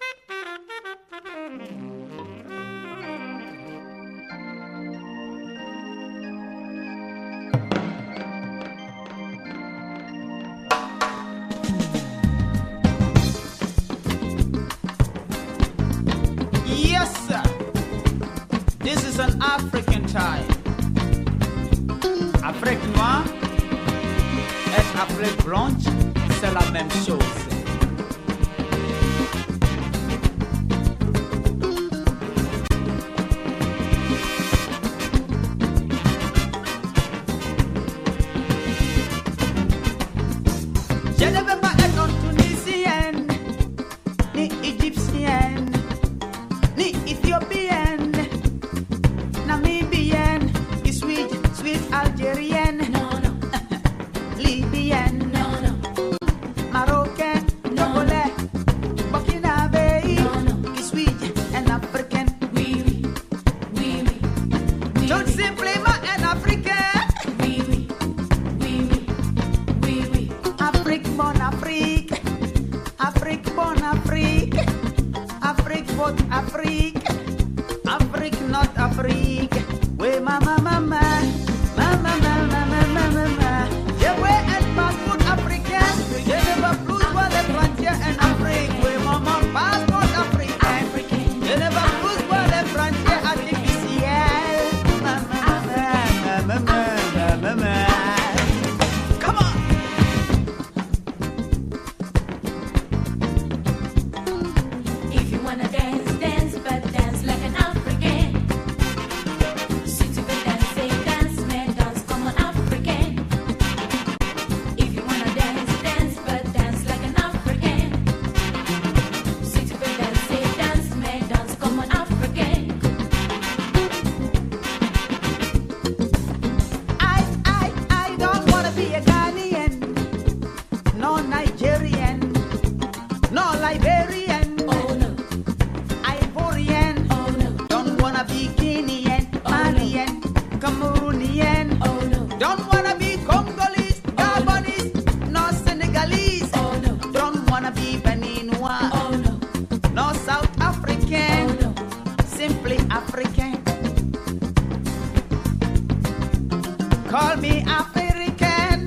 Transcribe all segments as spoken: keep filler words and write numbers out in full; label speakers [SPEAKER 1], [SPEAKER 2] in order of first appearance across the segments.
[SPEAKER 1] Yes, sir. This is an African time. Afrique noire et Afrique blanche, c'est la même chose. Je ne veux pas être non tunisienne, ni égyptienne, ni éthiopienne, namibienne, ni sweet, sweet algérienne,
[SPEAKER 2] No, no,
[SPEAKER 1] libyenne,
[SPEAKER 2] no, no,
[SPEAKER 1] marocaine, togolais, burkinabé,
[SPEAKER 2] No, no.
[SPEAKER 1] ni sweet and african.
[SPEAKER 2] oui, oui, oui, oui, oui,
[SPEAKER 1] Tout simplement un africain.
[SPEAKER 2] oui, oui, oui, oui, oui, oui.
[SPEAKER 1] Afrique, bonne Afrique. Afrique, bonne Afrique. Afrique, votre Afrique. Afrique, notre Afrique. Oui, maman, maman. Maman, maman, maman, maman. Je veux un passeport africain. Je ne veux plus voir les frontières en Afrique. Oui, maman, passeport africain.
[SPEAKER 2] African,
[SPEAKER 1] Je ne veux plus voir les frontières artificielles. Maman, maman, maman, maman, maman. Come on.
[SPEAKER 2] if you wanna dance, dance, but dance like an African. Si tu veux danser, dance, mais danse comme un Africain. If you wanna dance, dance, but dance like an African. Si tu veux danser, dance, mais danse comme un Africain.
[SPEAKER 1] I, I, I don't wanna be a Ghanaian, no Nigerian, no Liberian,
[SPEAKER 2] Oh no,
[SPEAKER 1] Ivorian.
[SPEAKER 2] oh no,
[SPEAKER 1] Don't wanna be Guinean, Malian, Cameroonian.
[SPEAKER 2] oh no,
[SPEAKER 1] Don't wanna be Congolese, Gabonese, no Senegalese.
[SPEAKER 2] oh no,
[SPEAKER 1] Don't wanna be Beninois,
[SPEAKER 2] oh no,
[SPEAKER 1] no South
[SPEAKER 2] oh
[SPEAKER 1] African,
[SPEAKER 2] no.
[SPEAKER 1] simply African. Call me African.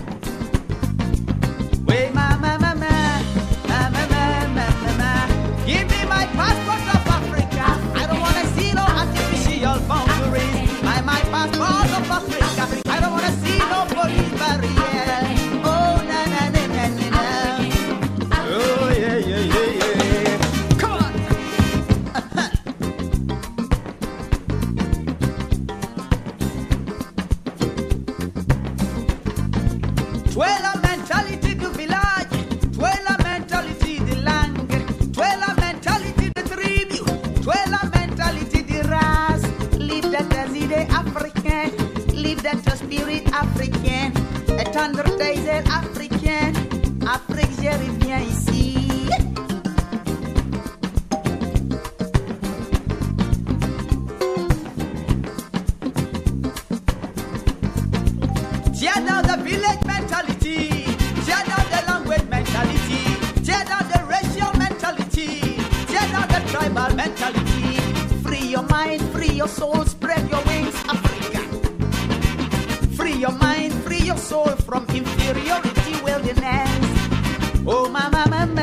[SPEAKER 1] Wait, mama, mama, mama, mama, mama. Give me my passport of Africa. I don't wanna see no artificial boundaries. My, my passport of Africa. I don't wanna see no police barrier. Oh, na, na, na, na, na, na. Oh, yeah, yeah, yeah, yeah. Come on. Tu es la mentalité du village, tu es la mentalité de langue, tu es la mentalité de tribu, tu es la mentalité de race. Live that as idée africaine, live that your spirit africain, et tendre tes ailes africaines. Afrique, je reviens ici. Tear down the village mentality. Tear down the language mentality. Tear down the racial mentality. Tear down the tribal mentality. Free your mind, free your soul, spread your wings, Africa. Free your mind, free your soul from inferiority, wilderness. Oh, mama, mama.